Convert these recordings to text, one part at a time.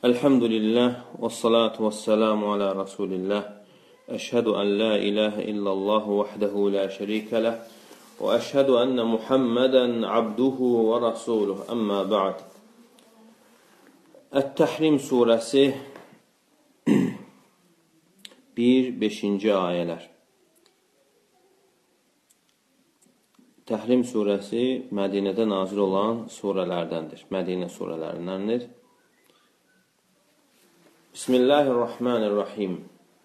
Elhamdülillah və salatu və selamu alə Rasulillah. Əşhədu ən la ilahə illallah vəhdəhu la şərikə ləh və əşhədu ənə Muhammədən abduhu və rasuluh. Əmmə ba'd. Ət-Təhrim surəsi 1-5-ci ayələr. Təhrim surəsi Mədinədə nazil olan surələrdəndir. Mədinə surələrindəndir. Bismillahirrahmanirrahim.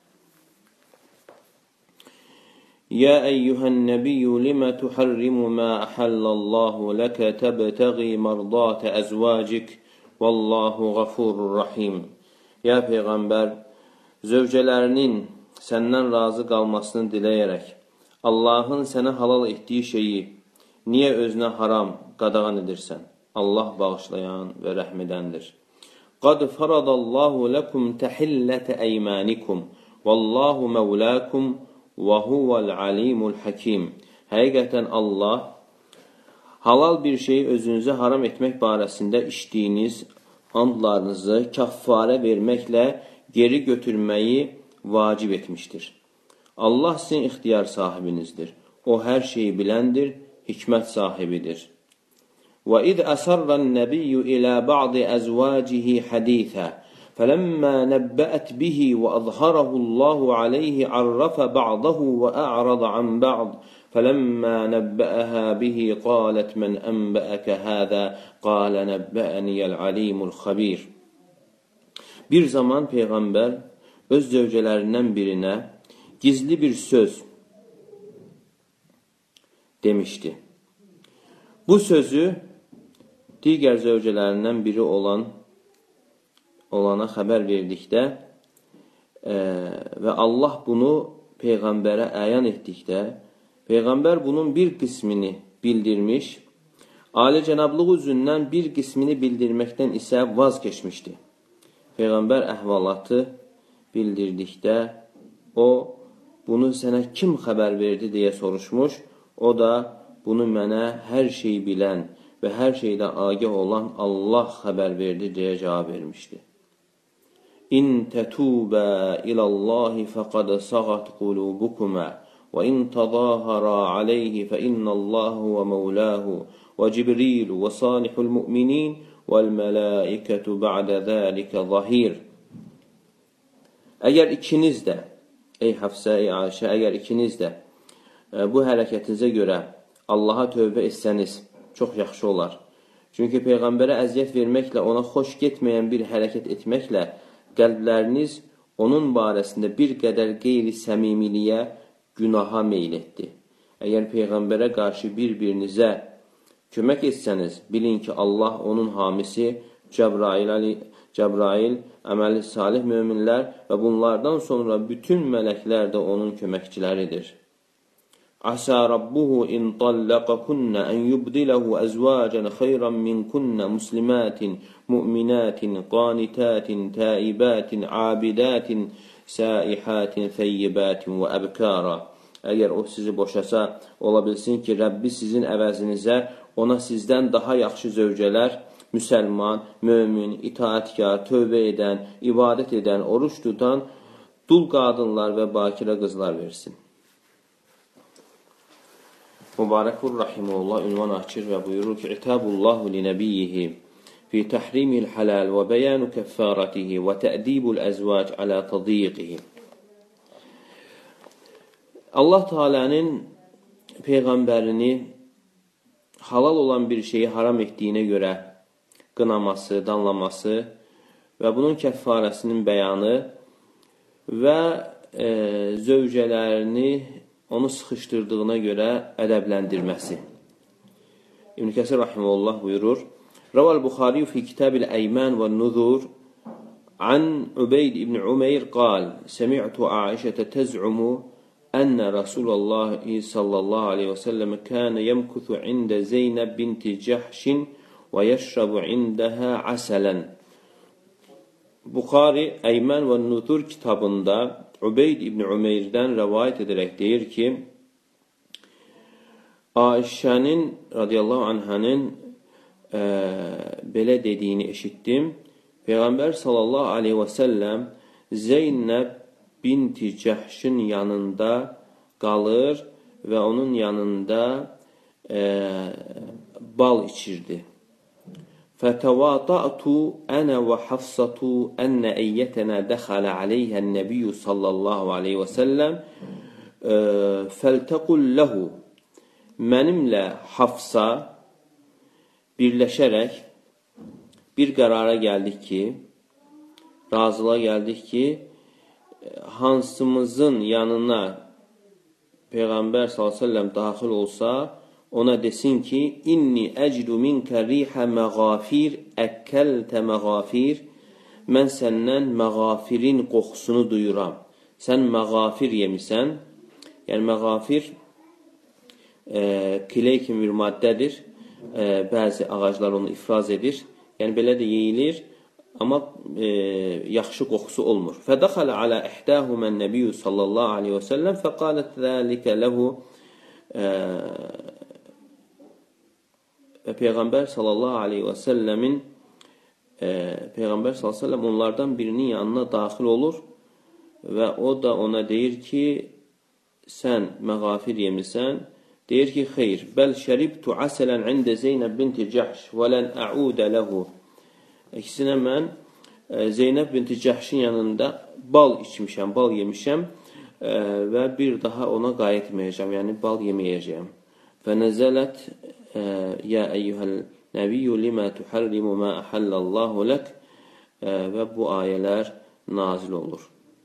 Ya eyyuhən nəbiyyü limə tuharrimu mə əhəllallahu ləkə təbtəği mərdatə əzvacik vallahu ğafurur rahim. Ya Peyğəmbər, zövcələrinin səndən razı qalmasını diləyərək, Allahın sənə halal etdiyi şeyi niyə özünə haram qadağan edirsən? Allah bağışlayan və rəhm edəndir. Qad faradallahu lakum tahillata aymanikum wallahu mawlaakum və huval alimul hakim. Həqiqətən Allah halal bir şeyi özünüzə haram etmək barəsində içdiyiniz andlarınızı kəffarə verməklə geri götürməyi vacib etmişdir. Allah sizin ixtiyar sahibinizdir. O hər şeyi biləndir, hikmət sahibidir. وَإِذْ أَسَرَّ النَّبِيُّ إِلَى بَعْضِ أَزْوَاجِهِ حَدِيثًا فَلَمَّا نَبَّأَتْ بِهِ وَأَظْهَرَهُ اللَّهُ عَلَيْهِ عَرَّفَ بَعْضَهُ وَأَعْرَضَ عَنْ بَعْضٍ فَلَمَّا نَبَّأَهَا بِهِ قَالَتْ مَنْ أَنْبَأَكَ هَذَا قَالَ نَبَّأَنِيَ الْعَلِيمُ الْخَبِيرُ. Bir zaman Peyğəmbər öz zövcələrindən birinə gizli bir söz demişdi. Bu sözü digər zövcələrindən biri olana xəbər verdikdə və Allah bunu Peyğəmbərə əyan etdikdə, Peyğəmbər bunun bir qismini bildirmiş, Ali-cənablıq üzündən bir qismini bildirməkdən isə vaz keçmişdi. Peyğəmbər əhvalatı bildirdikdə, o, bunu sənə kim xəbər verdi deyə soruşmuş, o da, bunu mənə hər şeyi bilən və hər şeydən agah olan Allah xəbər verdi deyə cavab vermişdi. İn tətubə ilallahi fəqad sağat qulubukuma və in tazahara aleyhi fə innallahu və mevlahu və Cibrilu və salihul müminin vəl mələikətü bə'də zəlikə zahir. Əgər ikiniz də, ey Həfsə, ey Ayşə, əgər ikiniz də bu hərəkətinizə görə Allaha tövbə etsəniz, çox yaxşı olar. Çünki Peyğəmbərə əziyyət verməklə, ona xoş getməyən bir hərəkət etməklə qəlbləriniz onun barəsində bir qədər qeyri-səmimiliyə, günaha meyl etdi. Əgər Peyğəmbərə qarşı bir-birinizə kömək etsəniz, bilin ki, Allah onun hamisi, Cəbrail, əməli salih möminlər və bunlardan sonra bütün mələklər də onun köməkçiləridir. Asa rabbuhu in tallaqakunna an yubdilahu azwajan khayran minkunna muslimatin mu'minatin qanitatin taibatin abidatin saihatin thayyibatin və abkara. Əgər o sizi boşasa, ola bilsin ki, Rəbbi sizin əvəzinizə ona sizdən daha yaxşı zövcələr, müsəlman, mömin, itaatkar, tövbə edən, ibadət edən, oruç tutan, dul qadınlar və bakirə qızlar versin. Mübarəkur Rahimullah ünvan açır və buyurur ki, İtabullahu li nəbiyyihi fi təhrimil halal və bəyanu kəffəratihi və tə'dibul əzvac alə tadiqihi. Allah Teala'nın Peyğəmbərini halal olan bir şeyi haram etdiyinə görə qınaması, danlaması və bunun kəffərəsinin bəyanı və zövcələrini onu sıxışdırdığına görə ədəbləndirməsi. İbn Kəsir Rahimullah buyurur, Raval Buxari fi kitabil Əyman və Nuzur an Ubeyd ibn Umeyr qal, Səmi'tu Aişətə təz'umu ənə Rasulullah sallallahu aleyhi və səlləm kənə yəmkuthu ində Zeynəb binti Cəhşin və yəşrabu indəhə əsələn. Buxari Əyman və Nuzur kitabında Ubeyd ibn Umeyrdən rəvayət edərək deyir ki, Aişənin, radiyallahu anhənin belə dediyini eşitdim Peyğəmbər sallallahu aleyhi və səlləm Zeynəb binti Cəhşin yanında qalır və onun yanında bal içirdi. فَتَوَاطَعْتُ أَنَا وَحَفْصَةُ أَنَّ أَيَّتَنَا دَخَلَ عَلَيْهَا النَّبِيُّ صَلَّى اللّٰهُ عَلَيْهِ وَسَلَّمْ فَلْتَقُلْ لَهُ Mənimlə Hafsa birləşərək bir qərara gəldik ki, razılığa gəldik ki, hansımızın yanına Peyğəmbər s.ə.v daxil olsa, ona desin ki, inni əcdu minkə rihə məğafir, əkkəltə məğafir, mən səndən məğafirin qoxusunu duyuram. Sən məğafir yemisən, yəni məğafir kiley kimi bir maddədir, bəzi ağaclar onu ifraz edir, yəni belə də yeyilir, amma yaxşı qoxusu olmur. Fədəxələ alə ihdəhumən nəbiyyü sallallahu aleyhi və səlləm fəqalət zəlikə ləhu və Peyğəmbər sallallahu aleyhi və səlləmin Peyğəmbər sallallahu aleyhi və səlləm onlardan birinin yanına daxil olur və o da ona deyir ki, sən məğafir yemisən, deyir ki, xeyr, bəl şəribtu əsələn ində Zeynəb binti Cəhş və lən əudə ləhu. Əksinə mən Zeynəb binti Cəhşin yanında bal içmişəm, bal yemişəm və bir daha ona qayıtmayacağam, yəni bal yeməyəcəyəm. Fənəzələt ya əyyuhəl nəbiyyü limə tuhərrimu mə əhəllallahu lək və bu ayələr nazil olur.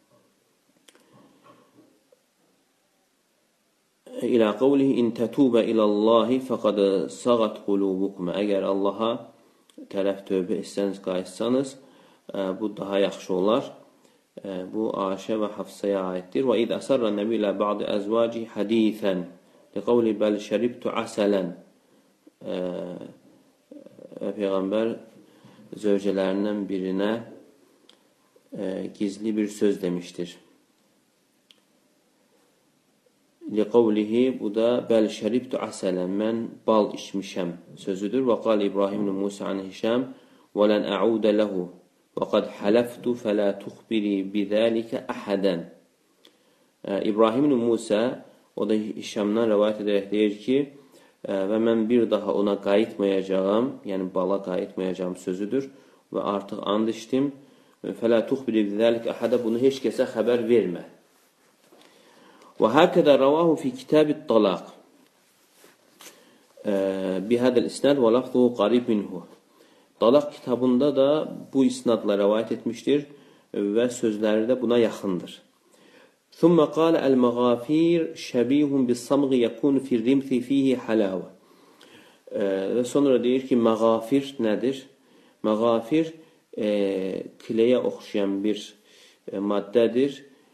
İlə qavlihi in tətubə iləllahi fəqəd sağat qulubukum. Əgər Allaha tərəf tövbə etsəniz, qayıtsanız, bu daha yaxşı olar. Bu Aişə və Hafsaya aiddir. Və id əsərrə nəbi ilə bə'di əzvaci hədithən liqavli bəl şəribtu əsələn. Peyğəmbər zövcələrindən birinə gizli bir söz demişdir. Liqavlihi, bu da bəl şəribtu əsələn, mən bal içmişəm sözüdür. Və qal İbrahim Musa an Hişam və lən əudə ləhu və qad hələftu fələ tuxbiri bidəlikə əhədən. İbrahim Musa, o da Hişamdan rəvayət edərək deyir ki, və mən bir daha ona qayıtmayacağım, yəni bala qayıtmayacağım sözüdür və artıq and içdim. Fələ tuxbiri bidəlikə əhədə, bunu heç kəsə xəbər vermə. وهكذا رواه في كتاب الطلاق بهذا الإسناد ولفظه قريب منه. Talaq kitabında da bu isnadla rivayet etmiştir və sözləri də buna yaxındır. ثم قال المغافير شبيه بالصمغ يكون في الرمث فيه حلاوة. Və sonra deyir ki, məğafir nədir? Məğafir kiləyə oxşayan bir maddədir.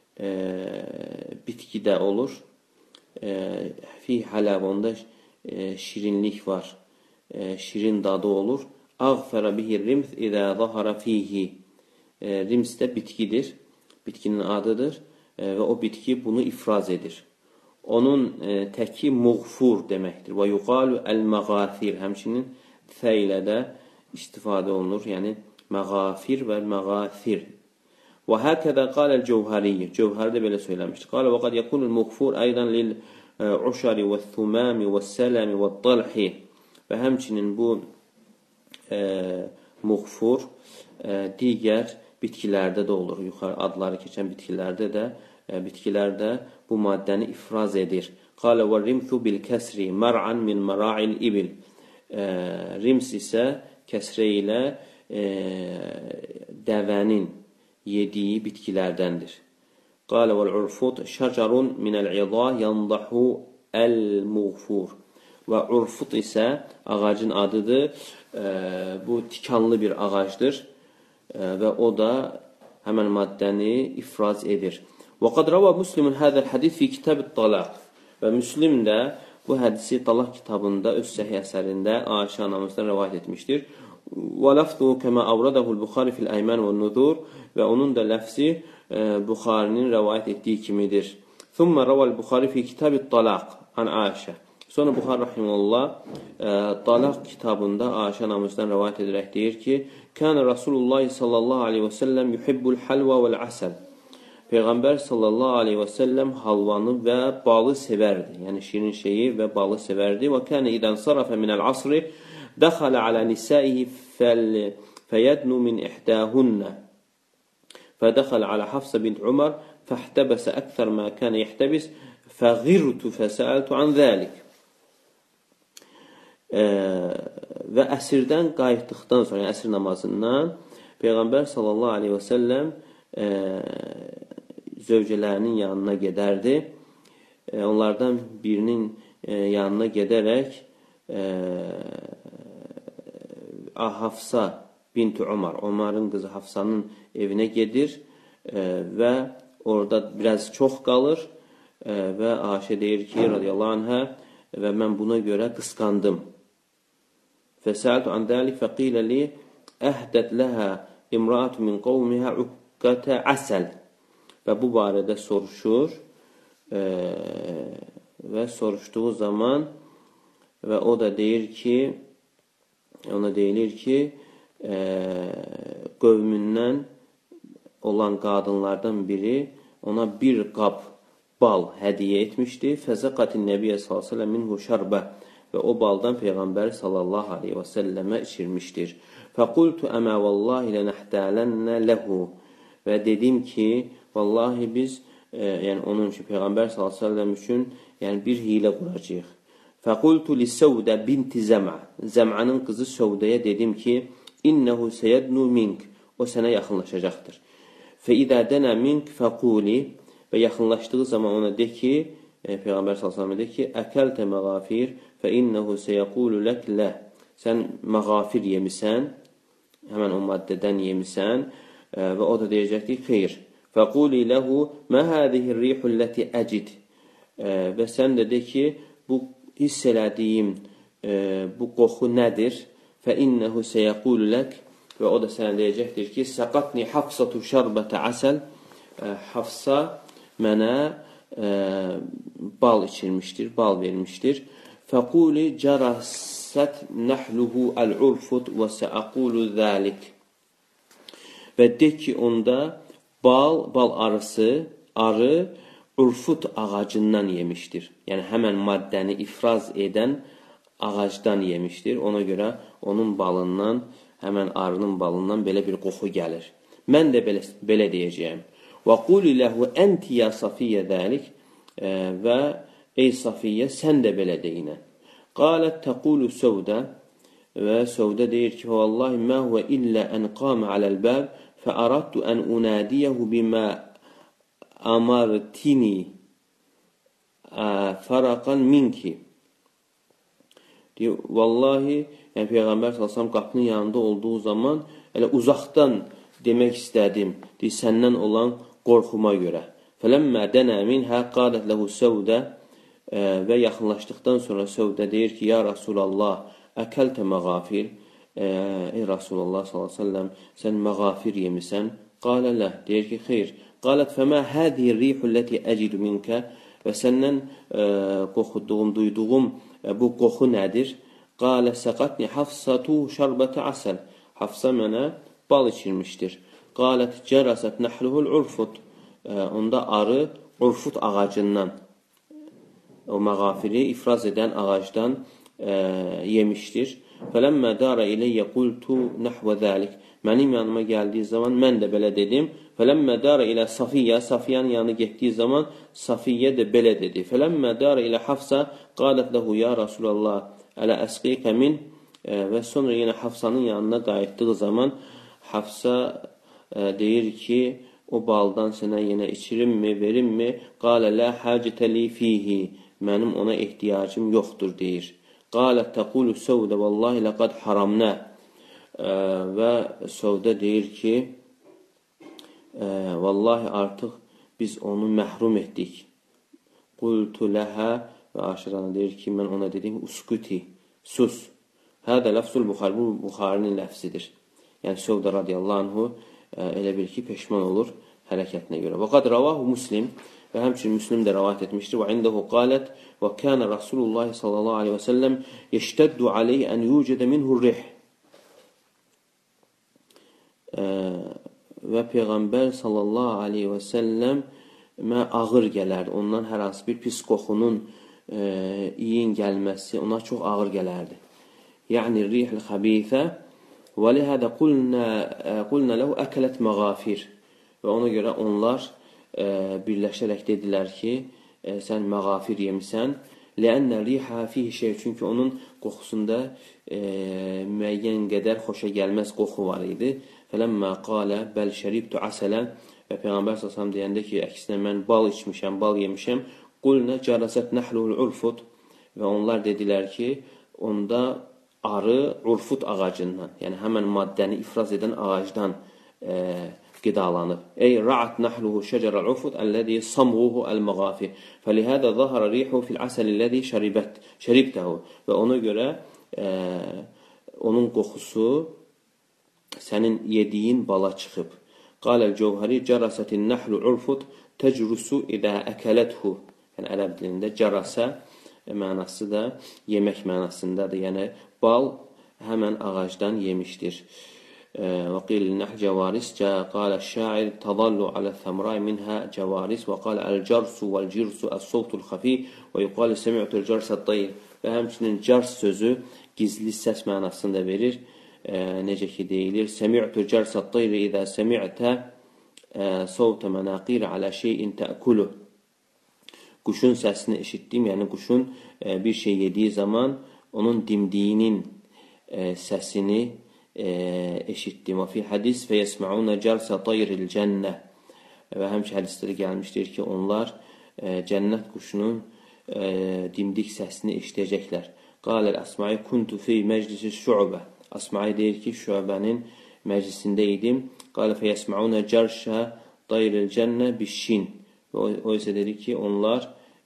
Bitkidə olur. Fi halav, onda şirinlik var. Şirin dadı olur. Ağfərə bihi rimth idə zahara fihi. Rims də bitkidir. Bitkinin adıdır. Və o bitki bunu ifraz edir. Onun təki muğfur deməkdir. Və yuqalu əl-məğafir. Həmçinin fə ilə də istifadə olunur. Yəni məğafir və məğafir. وهكذا قال الجوهري. Cevherdə belə söyləmişdir. قال وقد يكون المغفور أيضا للعشر والثمام والسلم والطلح. Və həmçinin bu muğfur digər bitkilərdə də olur. Yuxarı adları keçən bitkilər də bu maddəni ifraz edir. قال والرمث بالكسر مرعا من مراعي الإبل. Rims isə kəsrə ilə dəvənin yediyi bitkilərdəndir. Qalə vəl-urfut şəcarun minəl-iza yandahu əl-muğfur. Və urfut isə ağacın adıdır. Bu tikanlı bir ağacdır və o da həmən maddəni ifraz edir. Və qad rəvə Müslimun həzəl hədis fi kitab-ı-talaq. Və Müslim də bu hədisi talaq kitabında öz səhih əsərində Aişə anamızdan rəvayət etmişdir. Və lafzuhu kəmə avradahu'l Buxari fil ayman və nuzur. Və onun da ləfzi Buxarinin rəvayət etdiyi kimidir. Thumma ravəl Buxari fi kitab-ı-talaq an Aişə. Sonra Buxar rahimehullah Talaq kitabında Ayşə anamızdan rivayet edərək deyir ki, "Kana Rasulullah sallallahu aleyhi və səlləm yuhibbul halva vel asal." Peyğəmbər sallallahu aleyhi və səlləm halvanı və balı sevərdi. Yəni şirin şeyi və balı sevərdi. Və kana idən sarafa min al-asr dakhala ala nisaihi fayadnu min ihdahunna. Fadakhala ala Hafsa bint Umar fahtabasa akthar ma kana yahtabis faghirtu fasaltu an zalik. Və əsrdən qayıtdıqdan sonra, yəni əsr namazından Peyğəmbər sallallahu aleyhi və səlləm zövcələrinin yanına gedərdi. Onlardan birinin yanına gedərək Hafsa bint Umar, Umarın qızı Hafsanın evinə gedir və orada biraz çox qalır və Ayşə deyir ki, radiyallahu anhə, və mən buna görə qısqandım. Fəsəltu an dəlik fəqilə li əhdət ləhə imraatu min qovmihə uqqətə əsəl. Və bu barədə soruşur və soruşduğu zaman və o da deyir ki, ona deyilir ki, qövmündən olan qadınlardan biri ona bir qab bal hədiyyə etmişdi. Fəzəqatin Nəbiyyə sallallahu aleyhi və səlləm minhu şərbə. Və o baldan Peyğəmbər sallallahu aleyhi və səlləmə içirmişdir. Fəqultu əmə vallahi lənəhtələnə ləhu. Və dedim ki, vallahi biz, yəni onun üçün, Peyğəmbər sallallahu aleyhi və səlləm üçün yəni bir hilə quracaq. Fəqultu li-Səvdə binti Zəmə. Zəm'anın qızı Səvdəyə dedim ki, İnnəhu səyədnu mink. O sənə yaxınlaşacaqdır. Fə-idə dənə mink fəquli. Və yaxınlaşdığı zaman ona de ki, Peyğəmbər sallallahu aleyhi və səlləm de ki, əkəltə məğafir fə-innəhu səyəqulu lək ləh. Sən məğafir yemisən, həmən o maddədən yemisən və o da deyəcəkdir, xeyr. Fəquli ləhu mə hədihir rihulləti əcid. Və sən də de ki, bu hiss elədiyim bu qoxu nədir? Fə-innəhu səyəqulu lək. Və o da sənə deyəcəkdir ki, səqatni hafsatu şərbətə əsəl. Hafsa mənə bal içirmişdir, bal vermişdir. Fəquli cərəsət nəhluhu əl-urfut və səəqulu zəlik. Və de ki, onda bal arı urfut ağacından yemişdir. Yəni, həmən maddəni ifraz edən ağacdan yemişdir. Ona görə onun balından, həmən arının balından belə bir qoxu gəlir. Mən də belə deyəcəyəm. Və quli ləhu ənti ya Safiyyə dəlik. Və ey Safiyyə, sən də belə deyinən. Qalət təqulu Səvdə. Və Səvdə deyir ki, vallahi mə huvə illə ən qamə aləl-bəb fəaradtu ən unədiyəhu bimə amartini fəraqan minki. Deyir, vallahi, yəni Peyğəmbər s.ə.v qapının yanında olduğu zaman elə uzaqdan demək istədim, deyir, səndən olan qorxuma görə. Fələmmə dənə minhə qadət ləhu Səvdə. Və yaxınlaşdıqdan sonra Səvdə deyir ki, ya Rasulallah, əkəltə məğafir. Ey Rasulallah s.ə.v, sən məğafir yemisən. Qalə ləh, deyir ki, xeyr. Qalət fəmə hədiyir rihulləti əcidu minkə. Və səndən qoxuduğum, duyduğum bu qoxu nədir? Qalə səqatni hafsatu şərbətə əsəl. Hafsa mənə bal içirmişdir. Qalət cərəsət nəhluhul urfut. Onda arı urfut ağacından, o məğafiri ifraz edən ağacdan yemişdir. Fələmmə dara iləyyə qultu nəhvə zəlik. Mənim yanıma gəldiyi zaman mən də belə dedim. Fələmmə dara ilə Safiyyə, Safiyyənin yanına getdiyi zaman Safiyyə də belə dedi. Fələmmə dara ilə Hafsa qalət ləhu ya Rasulallah ələ əsqiqə min. Və sonra yenə Hafsanın yanına qayıtdığı zaman Hafsa deyir ki, o baldan sənə yenə içirimmi, verimmi? Qalə lə həcətəli fihi. Mənim ona ehtiyacım yoxdur, deyir. Qalət təqulu Səvdə vallahi ləqad haramnə. Və Səvdə deyir ki, vallahi artıq biz onu məhrum etdik. Qultu ləhə və aşırana deyir ki, mən ona dedim, uskuti, sus. Hədə ləfsul Buxar, bu Buxarinin ləfsidir. Yəni Səvdə radiyallahu anhu elə bil ki, peşman olur. hərəkətinə görə. Və qad ravahu Muslim və həmçinin Müslim də rivayet etmişdir. Və indehu qalət və kana Rasulullah sallallahu aleyhi və səlləm yeştəddu aleyhi an yucədə minhu rih. Və Peyğəmbər sallallahu aleyhi və səlləmə ağır gələrdi. Ondan hər hansı bir pis qoxunun iyin gəlməsi ona çox ağır gələrdi. Yəni rihil xəbithə və lihədə qulna ləhu əkələt məğafir. Və ona görə onlar birləşərək dedilər ki, sən məğafir yemisən. Ləənnə rihə fihi şey, çünki onun qoxusunda müəyyən qədər xoşa gəlməz qoxu var idi. Fələmmə qalə bəl şəribtu əsələ, və Peyğəmbər s.ə.v deyəndə ki, əksinə mən bal içmişəm, bal yemişəm. Qulnə cərəsət nəhluhul urfut, və onlar dedilər ki, onda arı urfut ağacından, yəni həmən maddəni ifraz edən ağacdan qidalanıb. Ey ra'at nəhluhu şəcərəl urfut əlləzi samğuhu əl-məğafi. Fəlihədə zahara rihu fil əsəl-ləzi şəribtəhu. Və ona görə onun qoxusu sənin yediyin bala çıxıb. Qaləl-Cəvhəri cərəsətin nəhlu urfut təcrusu idə əkələthu. Yəni, ərəb dilində cərəsə mənası da yemək mənasındadır. Yəni, bal həmən ağacdan yemişdir. Və qil nəhl cəvaris qalə şair tadallu alə thəmrai minhə cəvaris və qalə əl-cərsu vəl-cirsu əs-sovtul xəfi və yuqalı səmi'tul cərsət dayir. Və həmçinin cərs sözü gizli səs mənasını da verir. Necə ki deyilir, səmi'tul cərsət dayir idə səmi'tə sovtə mənaqir alə şeyin təəkulu. Quşun səsini eşitdim, yəni quşun bir şey yediyi zaman onun dimdiyinin səsini eşitdim. Və fi hədis və yəsmə'unə cərsə tayril cənnə. Və həmçə hədisləri gəlmişdir ki, onlar cənnət quşunun dimdik səsini eşidəcəklər. Qaləl Əsma'i kuntu fi məclisi şü'bə. Əsma'i deyir ki, şü'bənin məclisində idim. Qalə fə yəsmə'unə cərsə tayril cənnə bişşin. O isə dedi ki, onlar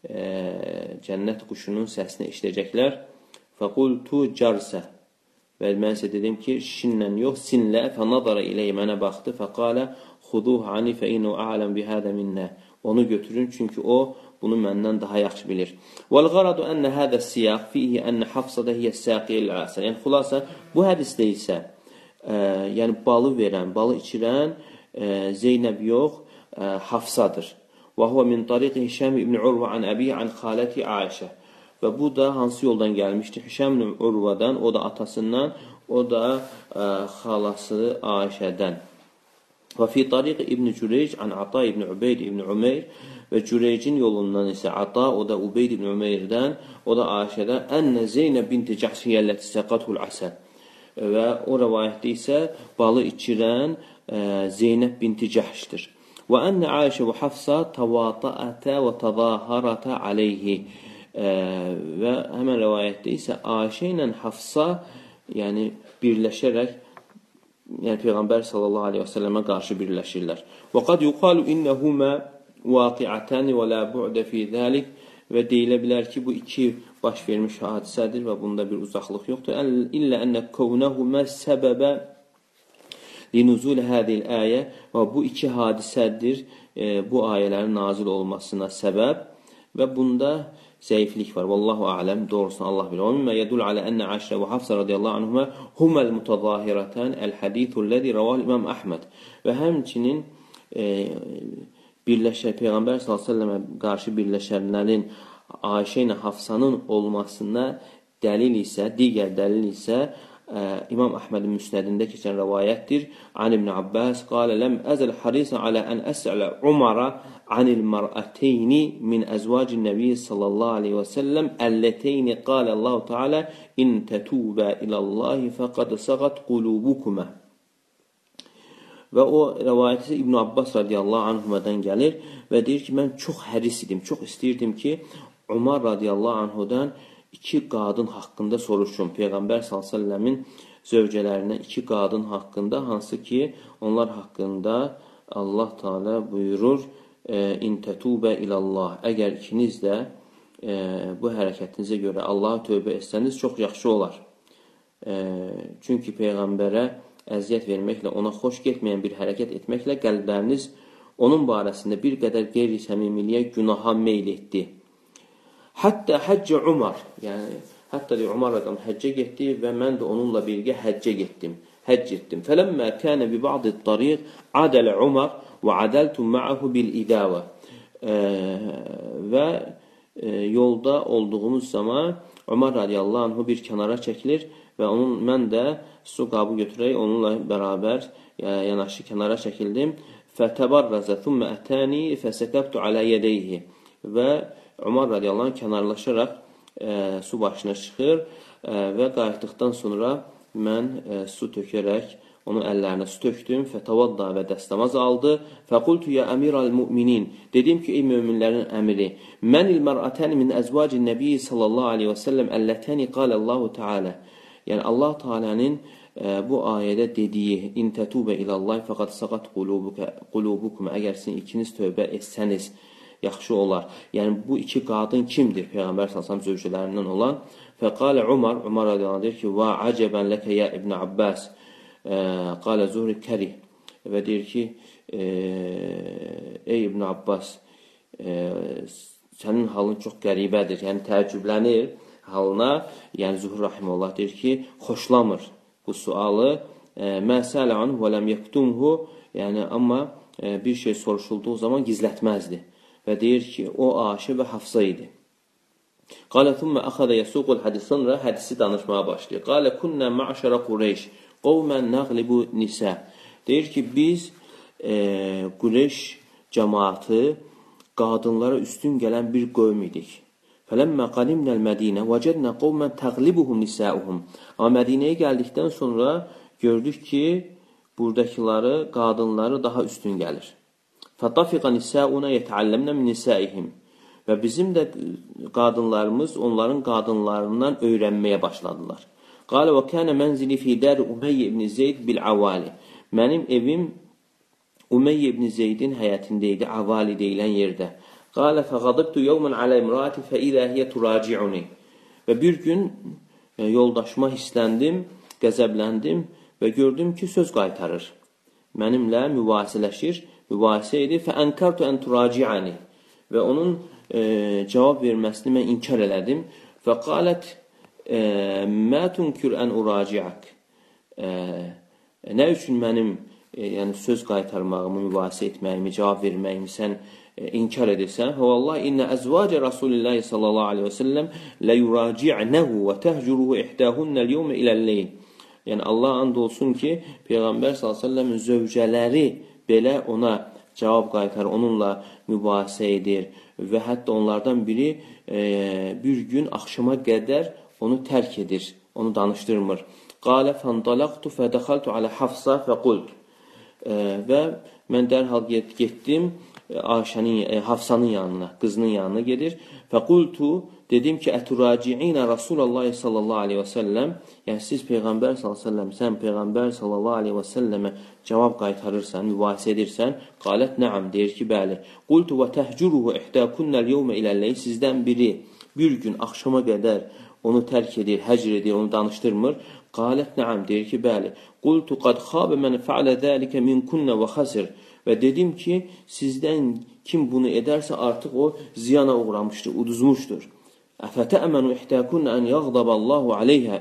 cənnət quşunun səsini eşidəcəklər. Fəqultu cərsə. Və mən isə dedim ki, şinlə yox, sinlə. Fənadara ilə mənə baxdı. Fəqalə xuduh ani fə inu a'ləm bihədə minnə. Onu götürün, çünki o bunu məndən daha yaxşı bilir. Vəl-qaradu ənə hədə siyaq fihi ənə hafsada hiyə səqiyyə əsər. Yəni, xulasa, bu hədisdə isə yəni balı verən, balı içirən Zeynəb yox, Hafsadır. Və huvə min tariqi Hişəm ibn Urva an əbiyə an xaləti Aişə. Və bu da hansı yoldan gəlmişdir? Hişəm ibn Urvadan, o da atasından, o da xalası Aişədən. Və fi tariqi İbn Cüreyc an Ata ibn Ubeyd ibn Umeyr və Cüreycin yolundan isə Ata, o da Ubeyd ibn Umeyrdən, o da Aişədən ənə Zeynəb binti Cəhşiyyəlləti səqathul əsəl. Və o rəvayətdə isə balı içirən Zeynəb binti Cəhşdir. Və ənə Aişə və Hafsa təvatəətə və təzaharətə aleyhi. Və həmən rəvayətdə isə Aişə ilə Hafsa yəni birləşərək yəni Peyğəmbər sallallahu aleyhi və səlləmə qarşı birləşirlər. Və qad yuqalu innəhumə vaqiətəni və la bu'də fi zəlik. Və deyilə bilər ki, bu iki baş vermiş hadisədir və bunda bir uzaqlıq yoxdur. İllə ənə kəvnəhumə səbəbə linuzul hədil əyə. Və bu iki hadisədir bu ayələrin nazil olmasına səbəb və bunda zəiflik var. Vallahu a'ləm, doğrusunu Allah bilir. Və mimmə yədul alə ənə Aişə və Hafsa radiyallahu anhumə huməl mutazahirətən əl-hədithulləzi rəval İmam Əhməd. Və həmçinin Peyğəmbər s.ə.və qarşı birləşənlərin Aişə ilə Hafsanın olmasına dəlil isə, digər dəlil isə İmam Əhmədin müsnədində keçən rəvayətdir. An İbn Abbas qalə ləm əzəl harisə alə ən əsələ Umara anil mərəteyni min əzvacin nəbiyyə sallallahu aleyhi və səlləm əlləteyni qalə Allah-u Teala in tətubə iləllahi fəqad səqat qulubukumə. Və o rəvayəti İbn Abbas radiyallahu anhumadan gəlir və deyir ki, mən çox həris idim, çox istəyirdim ki, Umar radiyallahu anhudan iki qadın haqqında soruşum. Peyğəmbər s.ə.v-in zövcələrindən iki qadın haqqında, hansı ki, onlar haqqında Allah Teala buyurur, in tətubə ilallah. Əgər ikiniz də bu hərəkətinizə görə Allaha tövbə etsəniz, çox yaxşı olar. Çünki Peyğəmbərə əziyyət verməklə, ona xoş getməyən bir hərəkət etməklə qəlbləriniz onun barəsində bir qədər qeyri-səmimiliyə, günaha meyl etdi. Hətta həccə Umar, yəni hətta deyir, Umar adam həccə getdi və mən də onunla birgə həccə getdim. Həcc etdim. Fələmmə kənə bi ba'd-ı tariq adələ Umar və adəltum ma'ahu bil-idavə. Və yolda olduğumuz zaman Ömər radiyallahu anhu bir kənara çəkilir və mən də su qabı götürək, onunla bərabər yanaşı kənara çəkildim. Fətəbarrazə thumma ətəni fəsəkəbtu alə yədəyhi. Və Ömər radiyallahu anh kənarlaşaraq su başına çıxır və qayıtdıqdan sonra mən su tökərək onun əllərinə su tökdüm, fətavadda və dəstəmaz aldı. Fəqultu ya əmiral müminin. Dedim ki, ey möminlərin əmiri, mənil mər'ətəni min əzvacin nəbiyyi sallallahu aleyhi və səlləm əllətəni qaləallahu teala. Yəni, Allah Teala'nın bu ayədə dediyi, in tətubə iləllahi fəqad saqat qulubukum. Əgər sizin ikiniz tövbə etsəniz, yaxşı olar. Yəni, bu iki qadın kimdir? Peyğəmbər sallallahu zövcələrindən olan. Fəqalə Umar deyir ki, və acəbən ləkə ya İbn Abbas. Qalə Zuhri kəri və deyir ki, ey İbn Abbas, sənin halın çox qəribədir, yəni təəccüblənir halına, yəni Zuhri rahiməllah deyir ki, xoşlamır bu sualı, məsələ anhu və ləm yəktumhu, yəni amma bir şey soruşulduğu zaman gizlətməzdi və deyir ki, o Aişə və Hafsa idi. Qalə thumma əxədə yəsuqul hədis, sonra hədisi danışmağa başlayır. Qalə kunnə mə'şərə Qureyş qovmən nəqlibu nisə. Deyir ki, biz Qureyş cəmaatı qadınlara üstün gələn bir qövm idik. Fələmmə qadimnəl Mədinə vəcədnə qovmən təqlibuhum nisəuhum. Amma Mədinəyə gəldikdən sonra gördük ki, buradakiları, qadınları daha üstün gəlir. Fətafiqə nisəuna yətəalləmnə min nisəihim. Və bizim də qadınlarımız onların qadınlarından öyrənməyə başladılar. Qalə və kənə mənzili fi dəri Umeyyə ibn Zeyd bil-Avali. Mənim evim Umeyyə ibn Zeydin həyətində idi, Avali deyilən yerdə. Qalə fəqadibtu yevmən alə imraati fə idə hiyə turaci'uni. Və bir gün yoldaşıma hisləndim, qəzəbləndim və gördüm ki, söz qaytarır. Mənimlə mübahisələşir, mübahisə edir. Fə ənkartu ən turaci'ani. Və onun cavab verməsini mən inkar elədim. Fə qalət mə tunkür ən uraci'ak. Nə üçün mənim yəni söz qaytarmağımı, mübahisə etməyimi, cavab verməyimi sən inkar edirsən? Vallahi innə əzvacə Rasulillahi sallallahu aleyhi və səlləm lə yuraci'nəhu və təhcuruhu ihdahunnəl yevmə iləl-leyl. Yəni Allah and olsun ki, Peyğəmbər sallallahu aleyhi və səlləmin zövcələri belə ona cavab qaytarır, onunla mübahisə edir və hətta onlardan biri bir gün axşama qədər onu tərk edir, onu danışdırmır. Qalə fəndalaqtu fədəxaltu alə Hafsa fəqult. Və mən dərhal getdim Hafsanın yanına, qızının yanına gedir. Fəqultu, dedim ki, əturaci'inə Rasulallah sallallahu aleyhi və səlləm, yəni siz Peyğəmbər sallallahu aleyhi və səlləm, sən Peyğəmbər sallallahu aleyhi və səlləmə cavab qaytarırsan, mübahisə edirsən. Qalət nəam, deyir ki, bəli. Qultu və təhcuruhu ihdəkunnəl yevmə iləl-leyl. Sizdən biri bir gün axşama qədər onu tərk edir, həcr edir, onu danışdırmır. Qalət nəam, deyir ki, bəli. Qultu qad xabə mən fəalə dəlikə minkunnə və xasir. Və dedim ki, sizdən kim bunu edərsə artıq o ziyana uğramışdır, uduzmuşdur. Əfətəəmənu ihtəkunnə ən yağdaballahu aleyhə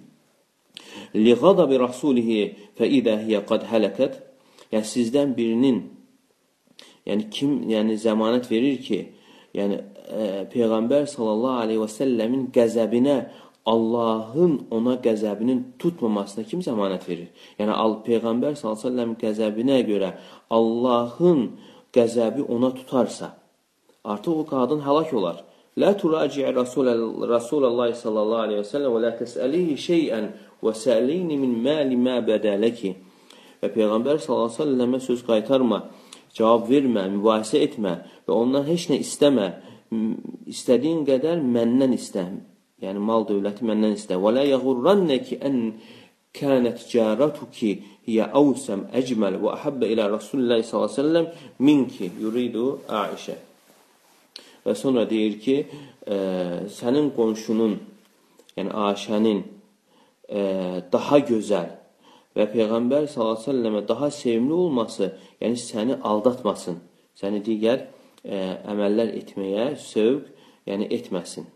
liğadabi rasulihi fə idə hiyə qad hələkət. Yəni sizdən birinin, yəni kim zəmanət verir ki, yəni Peyğəmbər sallallahu aleyhi və səlləmin qəzəbinə, Allahın ona qəzəbinin tutmamasına kim zəmanət verir? Yəni Peyğəmbər sallallahu aleyhi və səlləm qəzəbinə görə Allahın qəzəbi ona tutarsa, artıq o qadın həlak olar. Lə turaciə Rasulallah sallallahu aleyhi və səlləm və lə təsəlihi şeyən və səliyni min məli mə bədələki. Və Peyğəmbər sallallahu aleyhi və səlləmə söz qaytarma, cavab vermə, mübahisə etmə və ondan heç nə istəmə. İstədiyin qədər məndən istə. Yəni mal dövləti məndən istə. Və lə yəğurrannəki ən kənət cəratuki hiyə əvsəm əcməl və əhəbbə ilə Rasulullah s.ə.v minki yuridu Aişə. Və sonra deyir ki, sənin qonşunun, yəni Aişənin daha gözəl və Peyğəmbər s.ə.və daha sevimli olması, yəni səni aldatmasın, səni digər əməllər etməyə sövq, yəni etməsin.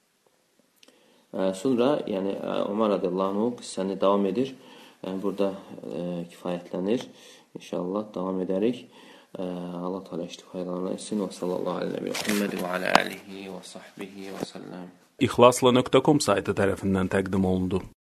Sonra, yəni Ömər radiyallahu anh qıssəni davam edir. Yəni burada kifayətlənir. İnşallah davam edərik. Allah Teala istifadələrini etsin. Və sallallahu aleyhi və Muhammed və alə alihi və sahbihi və səlləm. İxlasla.com saytı tərəfindən təqdim olundu.